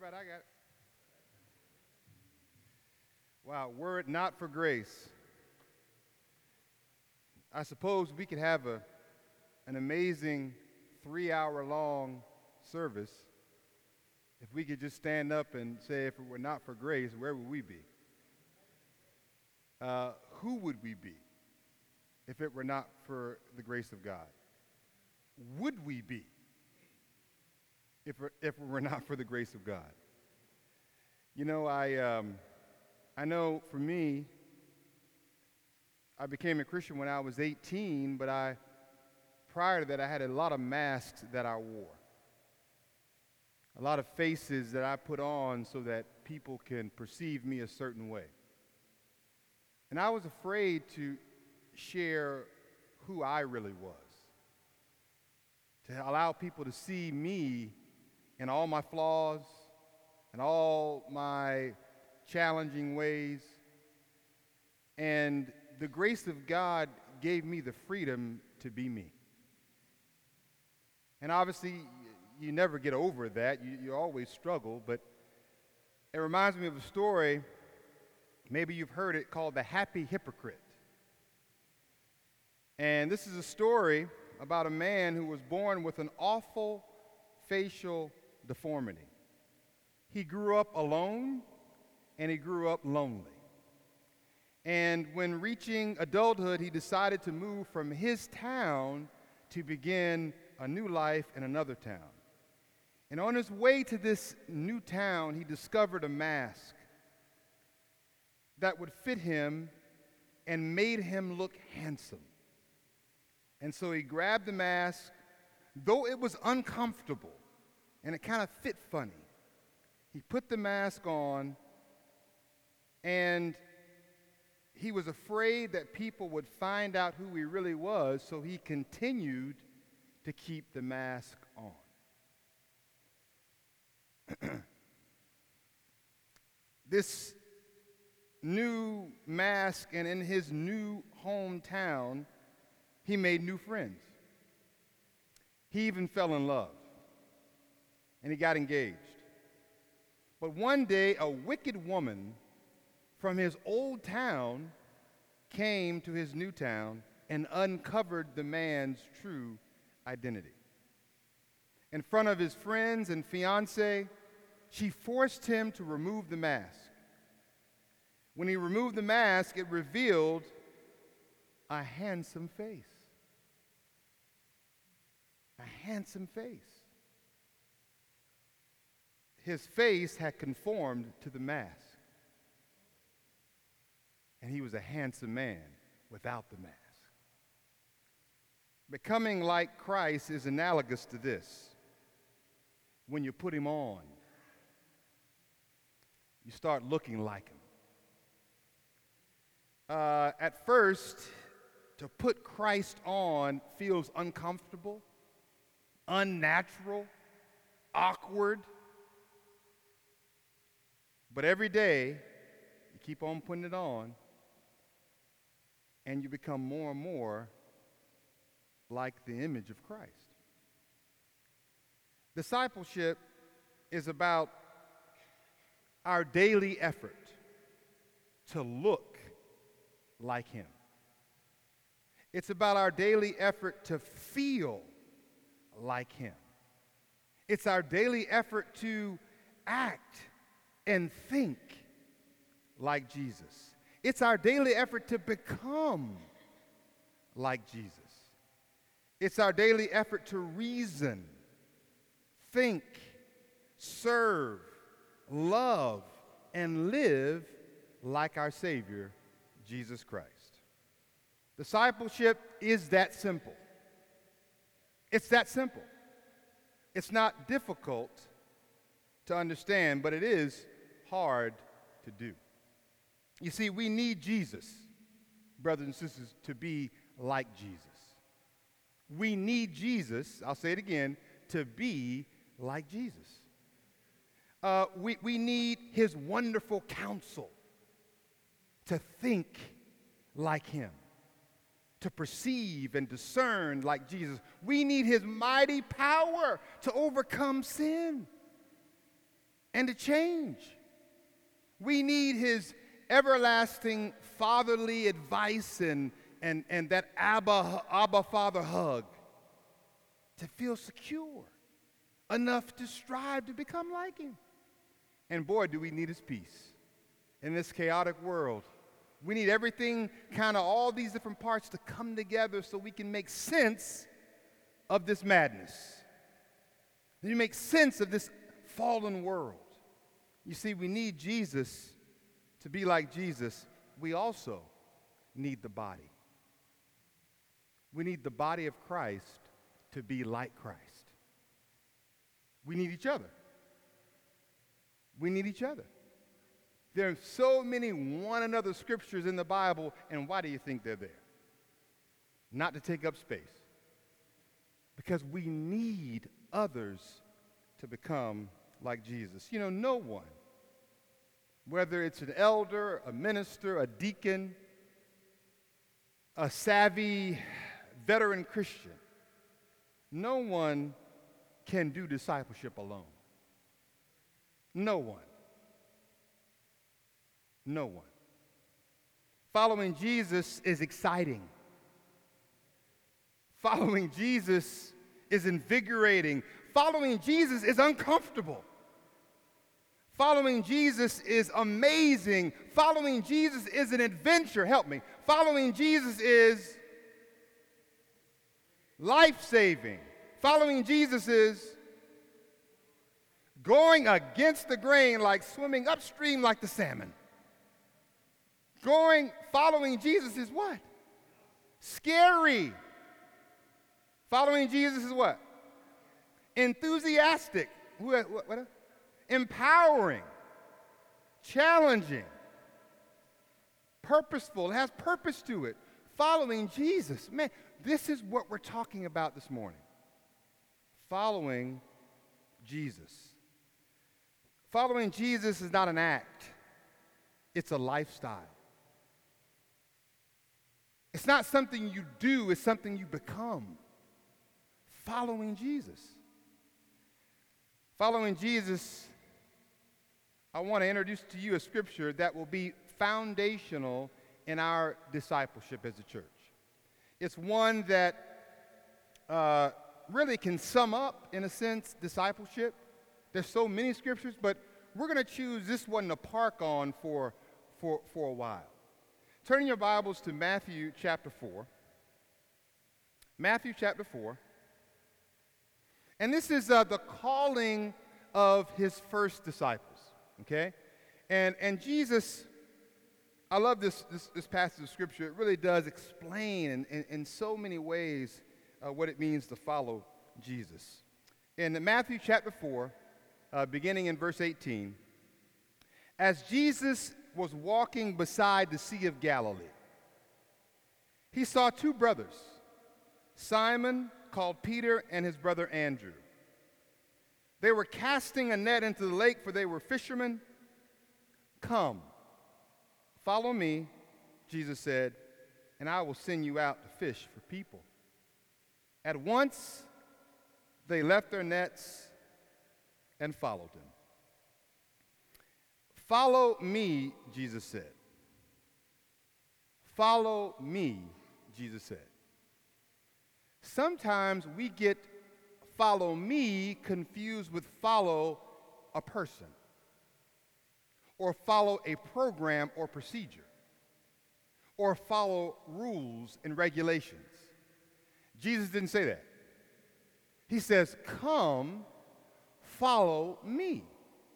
about it. I got it. Wow, were it not for grace, I suppose we could have an amazing 3-hour long service if we could just stand up and say, if it were not for grace, where would we be? Who would we be if it were not for the grace of God? Would we be if it were not for the grace of God? You know, I know for me, I became a Christian when I was 18, but prior to that, I had a lot of masks that I wore. A lot of faces that I put on so that people can perceive me a certain way. And I was afraid to share who I really was, to allow people to see me and all my flaws and all my challenging ways. And the grace of God gave me the freedom to be me. And obviously, you never get over that. You always struggle, but it reminds me of a story, maybe you've heard it, called The Happy Hypocrite. And this is a story about a man who was born with an awful facial deformity. He grew up alone, and he grew up lonely. And when reaching adulthood, he decided to move from his town to begin a new life in another town. And on his way to this new town, he discovered a mask that would fit him and made him look handsome. And so he grabbed the mask, though it was uncomfortable and it kind of fit funny. He put the mask on, and he was afraid that people would find out who he really was, so he continued to keep the mask on. This new mask, and in his new hometown, he made new friends. He even fell in love, and he got engaged. But one day, a wicked woman from his old town came to his new town and uncovered the man's true identity. In front of his friends and fiancé, she forced him to remove the mask. When he removed the mask, it revealed a handsome face. A handsome face. His face had conformed to the mask. And he was a handsome man without the mask. Becoming like Christ is analogous to this. When you put him on, you start looking like him. At first, to put Christ on feels uncomfortable, unnatural, awkward. But every day, you keep on putting it on, and you become more and more like the image of Christ. Discipleship is about our daily effort to look like him. It's about our daily effort to feel like him. It's our daily effort to act and think like Jesus. It's our daily effort to become like Jesus. It's our daily effort to reason, think, serve, love, and live like our Savior, Jesus Christ. Discipleship is that simple. It's that simple. It's not difficult to understand, but it is hard to do. You see, we need Jesus, brothers and sisters, to be like Jesus. We need Jesus, I'll say it again, to be like Jesus. We need his wonderful counsel to think like him, to perceive and discern like Jesus. We need his mighty power to overcome sin. and to change. We need his everlasting fatherly advice and that Abba Father hug to feel secure enough to strive to become like him. And boy, do we need his peace in this chaotic world. We need everything, kind of all these different parts to come together so we can make sense of this madness. You make sense of this fallen world. You see, we need Jesus to be like Jesus. We also need the body. We need the body of Christ to be like Christ. We need each other. We need each other. There are so many one another scriptures in the Bible, and why do you think they're there? Not to take up space. Because we need others to become like Jesus. You know, no one, whether it's an elder, a minister, a deacon, a savvy veteran Christian, no one can do discipleship alone. No one. No one. Following Jesus is exciting. Following Jesus is invigorating. Following Jesus is uncomfortable. Following Jesus is amazing. Following Jesus is an adventure. Help me. Following Jesus is life-saving. Following Jesus is going against the grain, like swimming upstream like the salmon. Following Jesus is what? Scary. Following Jesus is what? Enthusiastic. What? Empowering. Challenging. Purposeful. It has purpose to it. Following Jesus. Man, this is what we're talking about this morning. Following Jesus. Following Jesus is not an act. It's a lifestyle. It's not something you do, it's something you become. Following Jesus. Following Jesus, I want to introduce to you a scripture that will be foundational in our discipleship as a church. It's one that really can sum up, in a sense, discipleship. There's so many scriptures, but we're going to choose this one to park on for a while. Turn your Bibles to Matthew chapter 4. Matthew chapter 4. And this is the calling of his first disciples, okay? And Jesus, I love this passage of Scripture. It really does explain in so many ways what it means to follow Jesus. In Matthew chapter 4, beginning in verse 18, as Jesus was walking beside the Sea of Galilee, he saw two brothers, Simon, called Peter, and his brother Andrew. They were casting a net into the lake, for they were fishermen. Come, follow me, Jesus said, and I will send you out to fish for people. At once, they left their nets and followed him. Follow me, Jesus said. Follow me, Jesus said. Sometimes we get follow me confused with follow a person or follow a program or procedure or follow rules and regulations. Jesus didn't say that. He says, come, follow me.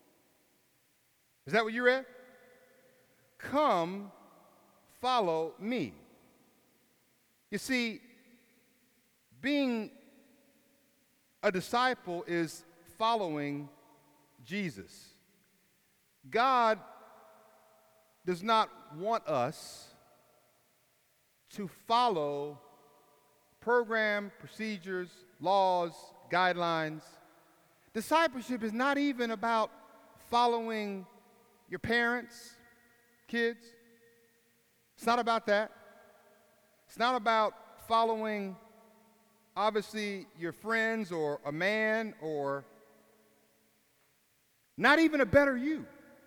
Is that what you read? Come, follow me. You see, being a disciple is following Jesus. God does not want us to follow program, procedures, laws, guidelines. Discipleship is not even about following your parents, kids. It's not about that. It's not about following, obviously, your friends or a man or Not even a better you.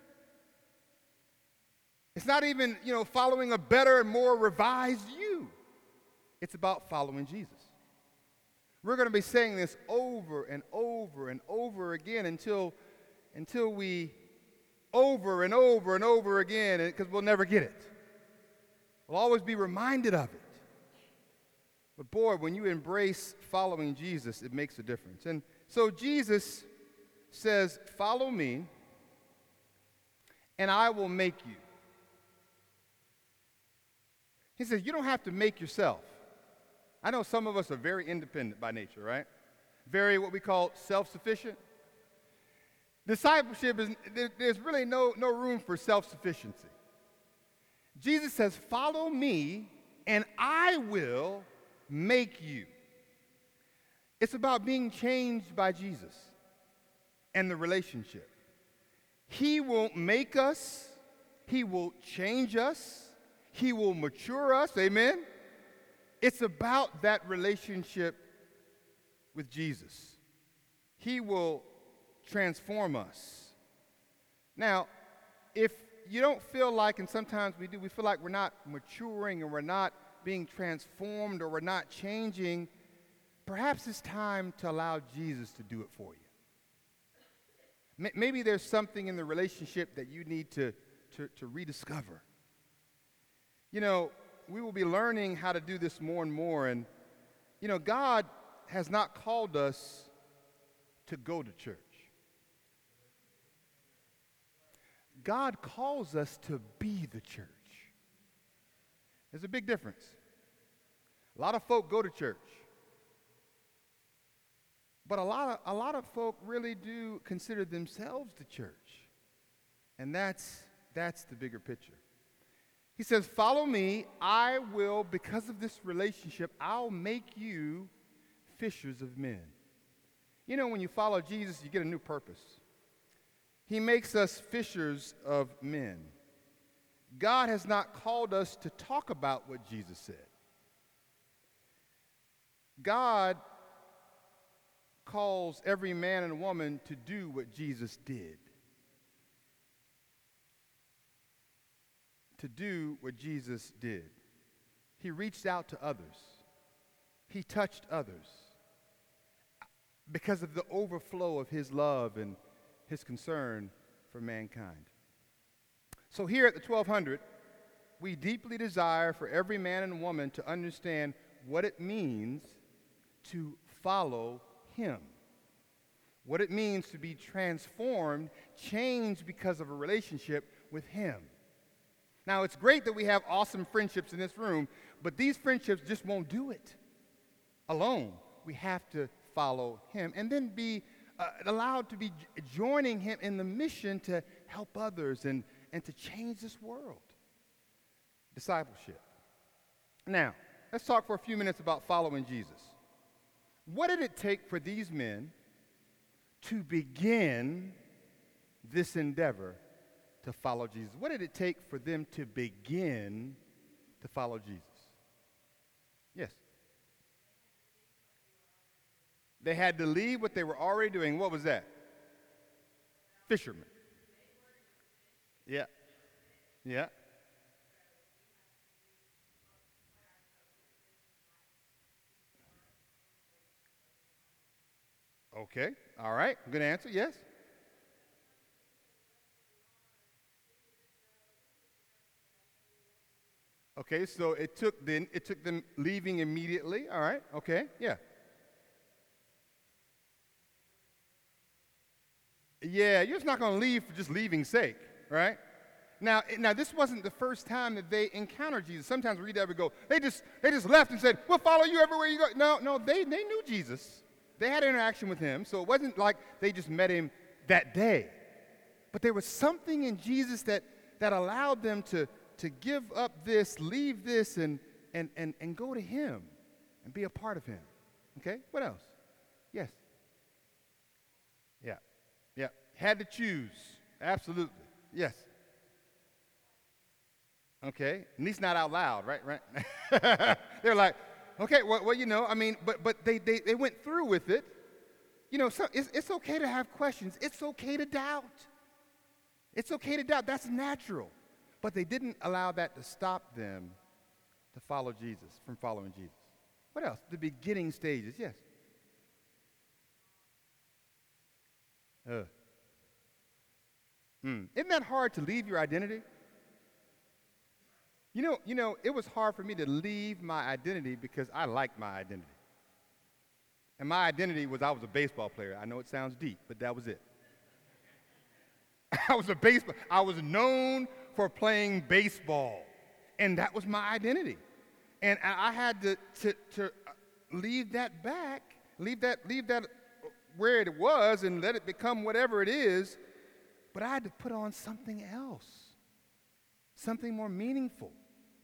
It's not even, following a better and more revised you. It's about following Jesus. We're going to be saying this over and over and over again until we over and over and over again, because we'll never get it. We'll always be reminded of it. But boy, when you embrace following Jesus, it makes a difference. And so Jesus says, follow me, and I will make you. He says, you don't have to make yourself. I know some of us are very independent by nature, right? Very what we call self-sufficient. Discipleship there's really no room for self-sufficiency. Jesus says, follow me, and I will make you. It's about being changed by Jesus and the relationship. He will make us. He will change us. He will mature us. Amen? It's about that relationship with Jesus. He will transform us. Now, if you don't feel like, and sometimes we do, we feel like we're not maturing and we're not being transformed or we're not changing, perhaps it's time to allow Jesus to do it for you. Maybe there's something in the relationship that you need to rediscover. We will be learning how to do this more and more. And, God has not called us to go to church. God calls us to be the church. There's a big difference. A lot of folk go to church. But a lot of folk really do consider themselves the church. And that's the bigger picture. He says, follow me, I will, because of this relationship, I'll make you fishers of men. When you follow Jesus, you get a new purpose. He makes us fishers of men. God has not called us to talk about what Jesus said. God calls every man and woman to do what Jesus did. To do what Jesus did. He reached out to others. He touched others because of the overflow of his love and his concern for mankind. So here at the 1200, we deeply desire for every man and woman to understand what it means to follow him. What it means to be transformed, changed because of a relationship with him. Now, it's great that we have awesome friendships in this room, but these friendships just won't do it alone. We have to follow him and then be allowed to be joining him in the mission to help others and to change this world. Discipleship. Now, let's talk for a few minutes about following Jesus. What did it take for these men to begin this endeavor to follow Jesus? What did it take for them to begin to follow Jesus? Yes. They had to leave what they were already doing. What was that? Fishermen. Yeah. Yeah. Okay. All right. Good answer. Yes. Okay, so it took them leaving immediately. All right. Okay. Yeah. Yeah, you're just not going to leave for just leaving's sake, right? Now, this wasn't the first time that they encountered Jesus. Sometimes we read that and go, they just left and said, "We'll follow you everywhere you go." No, they knew Jesus. They had interaction with him, so it wasn't like they just met him that day. But there was something in Jesus that allowed them to give up this, leave this, and go to him and be a part of him. Okay? What else? Yes. Yeah. Yeah. Had to choose. Absolutely. Yes. Okay. At least not out loud, right? They're like, okay, well, but they went through with it. it's okay to have questions. It's okay to doubt. It's okay to doubt. That's natural. But they didn't allow that to stop them to follow Jesus, from following Jesus. What else? The beginning stages, yes. Isn't that hard to leave your identity? It was hard for me to leave my identity because I liked my identity. And my identity was I was a baseball player. I know it sounds deep, but that was it. I was known for playing baseball, and that was my identity. And I had to leave that back, leave that where it was and let it become whatever it is, but I had to put on something else, something more meaningful.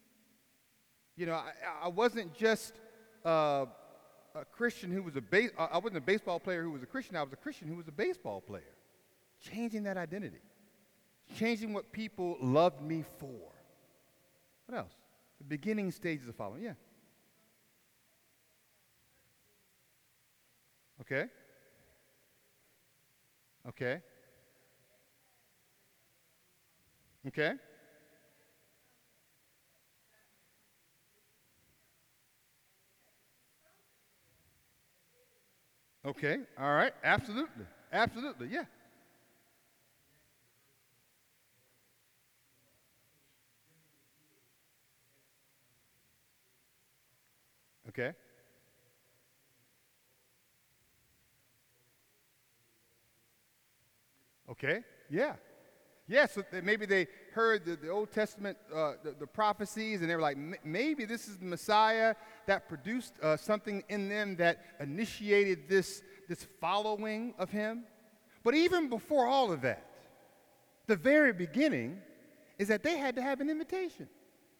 I wasn't just a Christian who was I wasn't a baseball player who was a Christian. I was a Christian who was a baseball player. Changing that identity. Changing what people loved me for. What else? The beginning stages of following. Yeah. Okay. Okay. Okay. Okay. All right. Absolutely. Absolutely. Yeah. Okay. Okay. Yeah. Yeah, so maybe they heard the Old Testament, the prophecies, and they were like, maybe this is the Messiah that produced something in them that initiated this following of him. But even before all of that, the very beginning is that they had to have an invitation.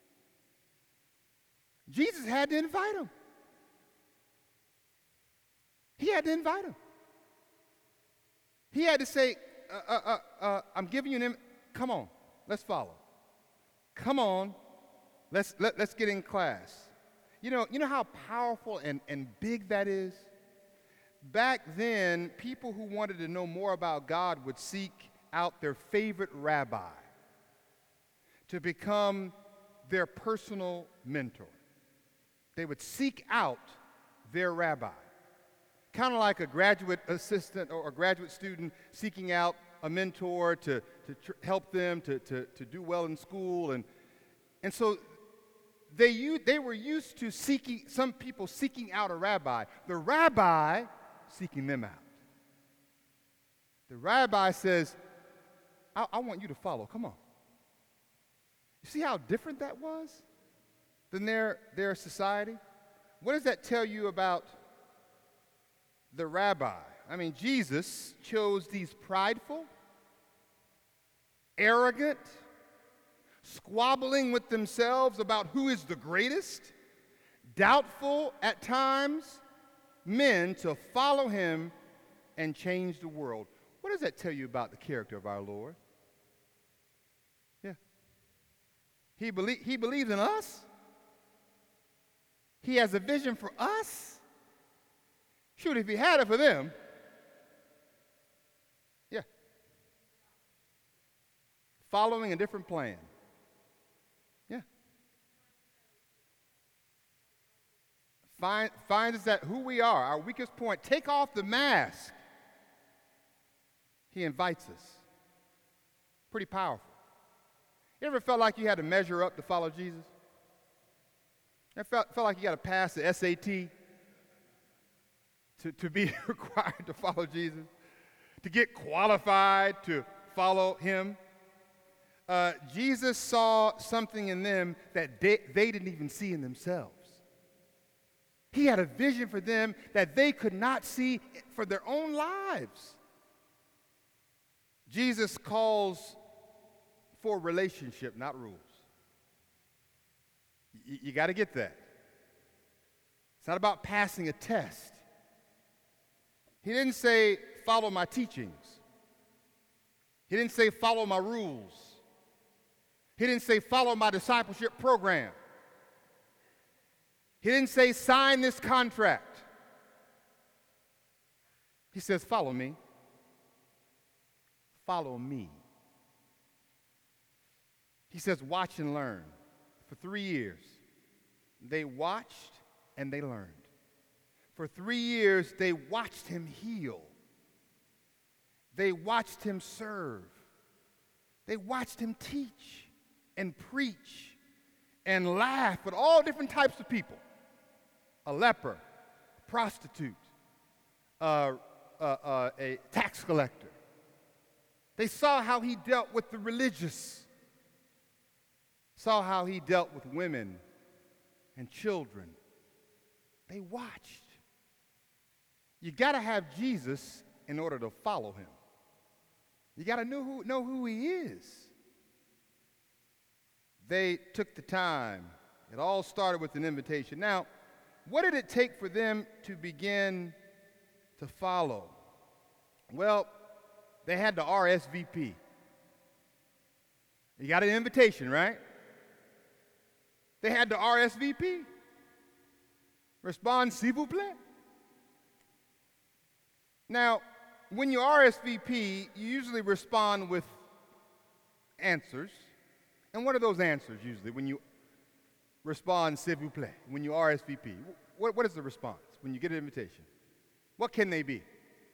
Jesus had to invite them. He had to invite them. He had to say, I'm giving you come on, let's follow. Come on, let's get in class. You know how powerful and big that is? Back then, people who wanted to know more about God would seek out their favorite rabbi to become their personal mentor. They would seek out their rabbi. Kind of like a graduate assistant or a graduate student seeking out a mentor to help them to do well in school. And so they were used to some people seeking out a rabbi, the rabbi seeking them out. The rabbi says, I want you to follow, come on. You see how different that was than their society? What does that tell you about the rabbi? I mean, Jesus chose these prideful, arrogant, squabbling with themselves about who is the greatest, doubtful at times men to follow him and change the world. What does that tell you about the character of our Lord? Yeah. He believes in us. He has a vision for us. Shoot, if he had it for them, yeah. Following a different plan. Yeah. Finds us at who we are, our weakest point. Take off the mask. He invites us. Pretty powerful. You ever felt like you had to measure up to follow Jesus? You ever felt like you got to pass the SAT to be required to follow Jesus? To get qualified to follow him? Jesus saw something in them that they didn't even see in themselves. He had a vision for them that they could not see for their own lives. Jesus calls for relationship, not rules. You got to get that. It's not about passing a test. He didn't say, follow my teachings. He didn't say, follow my rules. He didn't say, follow my discipleship program. He didn't say, sign this contract. He says, follow me. Follow me. He says, watch and learn. For 3 years, they watched and they learned. For 3 years, they watched him heal. They watched him serve. They watched him teach and preach and laugh with all different types of people. A leper, a prostitute, a tax collector. They saw how he dealt with the religious, saw how he dealt with women and children. They watched. You got to have Jesus in order to follow him. You got to know who he is. They took the time. It all started with an invitation. Now, what did it take for them to begin to follow? Well, they had to RSVP. You got an invitation, right? They had to RSVP. Respond, s'il vous plaît. Now, when you RSVP, you usually respond with answers. And what are those answers usually when you respond, s'il vous plaît, when you RSVP? What is the response when you get an invitation? What can they be?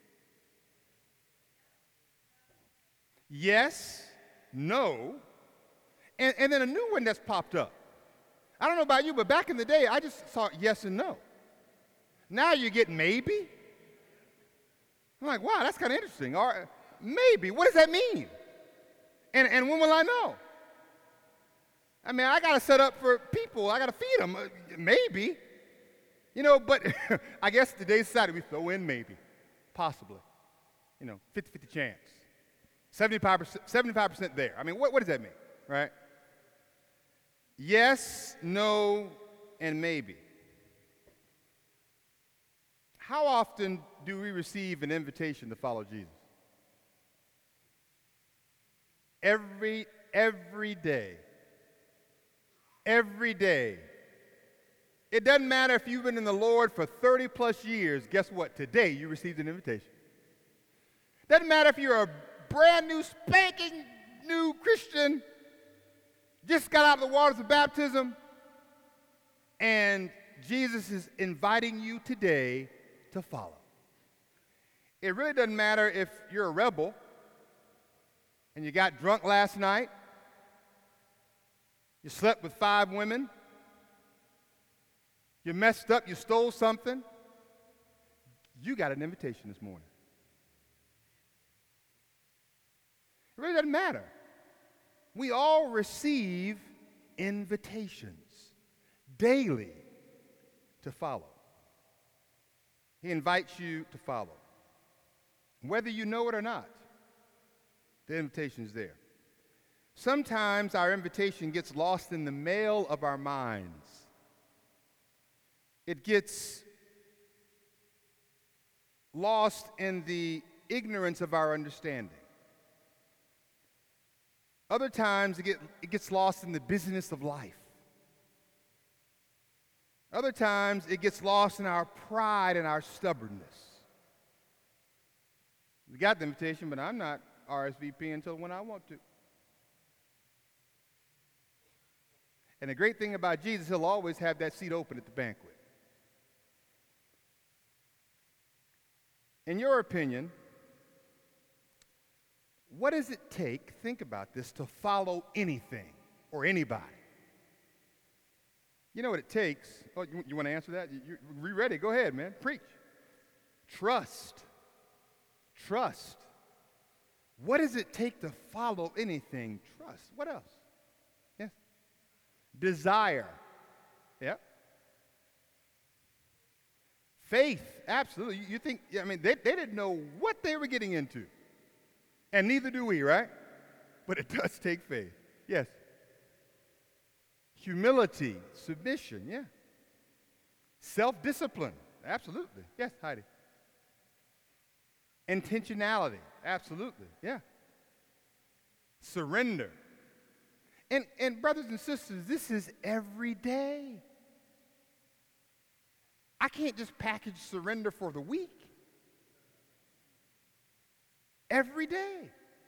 Yes, no, and then a new one that's popped up. I don't know about you, but back in the day, I just saw yes and no. Now you get maybe. I'm like, wow, that's kind of interesting. Or maybe, what does that mean? And when will I know? I mean, I got to set up for people. I got to feed them. Maybe. You know, but I guess today's society, we throw in maybe, possibly. 50-50 chance. 75% there. I mean, what does that mean, right? Yes, no, and maybe. How often do we receive an invitation to follow Jesus? Every day. Every day. It doesn't matter if you've been in the Lord for 30 plus years. Guess what? Today you received an invitation. Doesn't matter if you're a brand new, spanking new Christian, just got out of the waters of baptism, and Jesus is inviting you today to follow. It really doesn't matter if you're a rebel and you got drunk last night, you slept with 5 women, you messed up, you stole something. You got an invitation this morning. It really doesn't matter. We all receive invitations daily to follow. He invites you to follow. Whether you know it or not, the invitation is there. Sometimes our invitation gets lost in the mail of our minds. It gets lost in the ignorance of our understanding. Other times it gets lost in the busyness of life. Other times it gets lost in our pride and our stubbornness. We got the invitation, but I'm not RSVP until when I want to. And the great thing about Jesus, he'll always have that seat open at the banquet. In your opinion, what does it take, think about this, to follow anything or anybody? You know what it takes? Oh, you want to answer that? You're ready. Go ahead, man. Preach. Trust. Trust. What does it take to follow anything? Trust. What else? Yes. Desire. Yep. Faith. Absolutely. You think, they didn't know what they were getting into. And neither do we, right? But it does take faith. Yes. Humility, submission, yeah. Self-discipline, absolutely. Yes, Heidi. Intentionality, absolutely, yeah. Surrender. And brothers and sisters, this is every day. I can't just package surrender for the week. every day.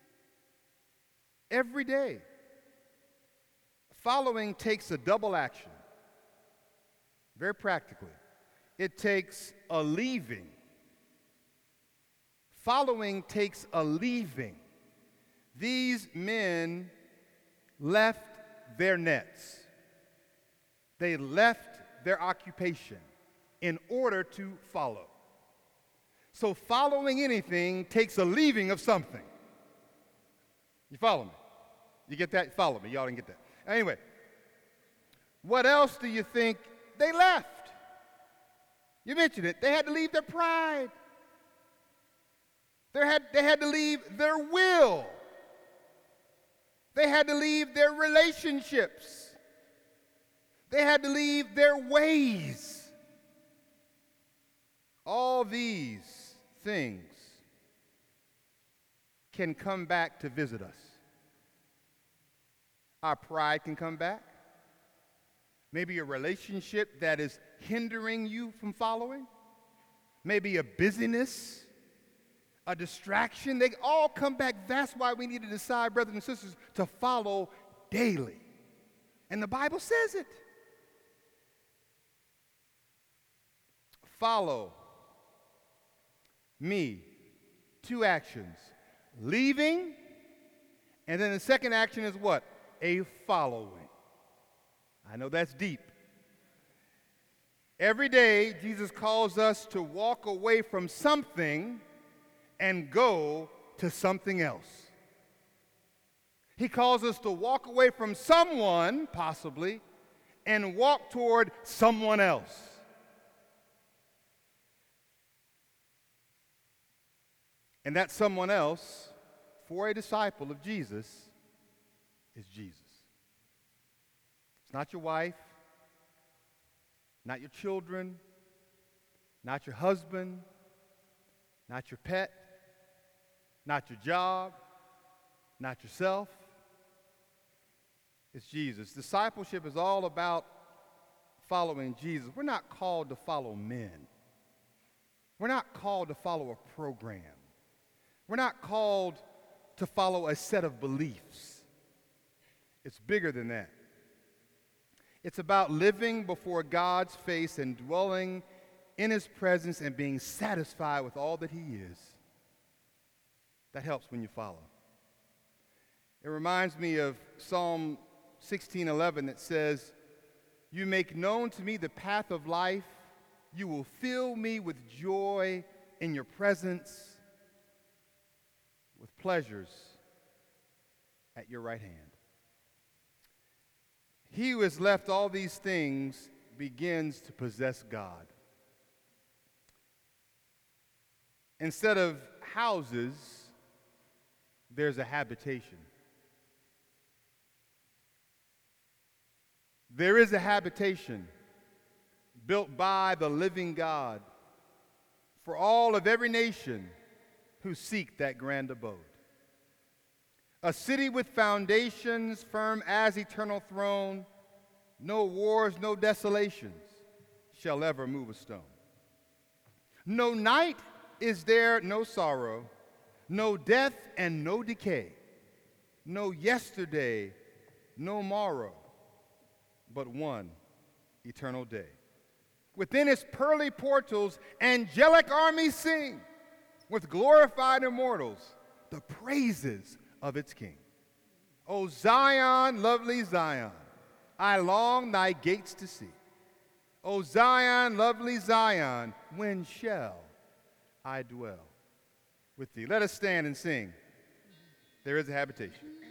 Every day. Following takes a double action, very practically. It takes a leaving. Following takes a leaving. These men left their nets. They left their occupation in order to follow. So following anything takes a leaving of something. You follow me? You get that? Follow me. Y'all didn't get that. Anyway, what else do you think they left? You mentioned it. They had to leave their pride. They had to leave their will. They had to leave their relationships. They had to leave their ways. All these things can come back to visit us. Our pride can come back. Maybe a relationship that is hindering you from following. Maybe a busyness, a distraction. They all come back. That's why we need to decide, brothers and sisters, to follow daily. And the Bible says it. Follow me. Two actions. Leaving, and then the second action is what? A following. I know that's deep. Every day, Jesus calls us to walk away from something and go to something else. He calls us to walk away from someone, possibly, and walk toward someone else. And that someone else, for a disciple of Jesus, is Jesus. It's not your wife, not your children, not your husband, not your pet, not your job, not yourself. It's Jesus. Discipleship is all about following Jesus. We're not called to follow men. We're not called to follow a program. We're not called to follow a set of beliefs. It's bigger than that. It's about living before God's face and dwelling in His presence and being satisfied with all that He is. That helps when you follow. It reminds me of Psalm 16:11 that says, "You make known to me the path of life. You will fill me with joy in your presence, with pleasures at your right hand." He who has left all these things begins to possess God. Instead of houses, there's a habitation. There is a habitation built by the living God for all of every nation who seek that grand abode. A city with foundations firm as eternal throne, no wars, no desolations shall ever move a stone. No night is there, no sorrow, no death and no decay, no yesterday, no morrow, but one eternal day. Within its pearly portals, angelic armies sing, with glorified immortals, the praises of its King. O Zion, lovely Zion, I long thy gates to see. O Zion, lovely Zion, when shall I dwell with thee? Let us stand and sing. There is a habitation.